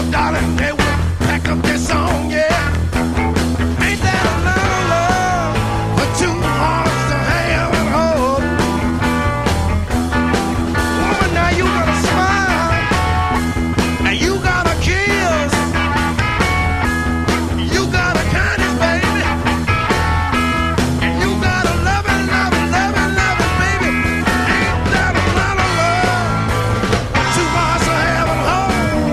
darling, they would pack up their song, yeah. Ain't that a lot of love for two hearts to have and hold? Woman, now you gotta smile, and you gotta kiss, you gotta kindness, baby, and you gotta love it, love it, love it, love it, baby. Ain't that a lot of love for two hearts to have and hold?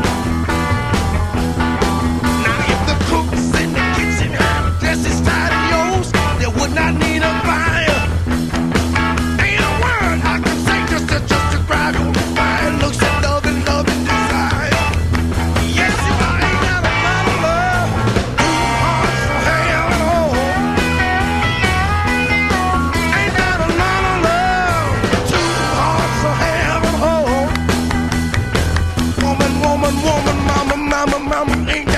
Now if the cooks in the kitchen had just as tight as yours, they would not need a fire. Ain't a word I can say just to describe your fine looks of love and desire. Yes, you are. Ain't that a lot of love? Two hearts to have and hold. Ain't that a lot of love? Two hearts to have and hold. Woman, woman, woman, mama, mama, mama, ain't